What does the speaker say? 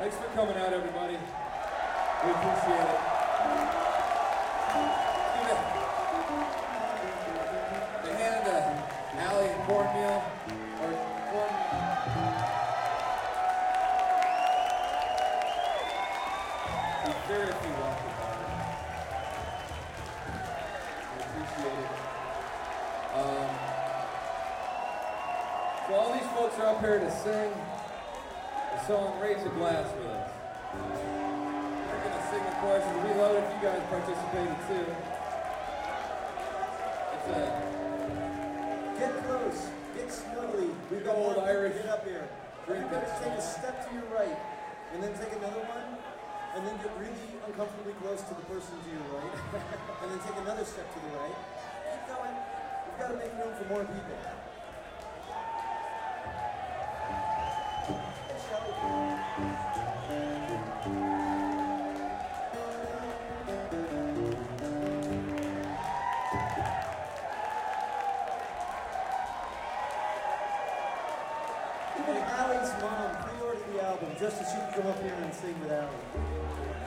Thanks for coming out, everybody. We appreciate it. The hand to Allie and cornmeal, or cornmeal. Very few welcome. We appreciate it. So all these folks are up here to sing the song Raise a Glass with us. We're going to sing the chorus and reload if you guys participated too. It's a get close, get snuggly. We've got old Irish. Get up here. Everybody take a step to your right, and then take another one, and then get really uncomfortably close to the person to your right, and then take another step to the right. Keep going. We've got to make room for more people. Even Allie's mom pre-ordered the album just so she could come up here and sing with Allie.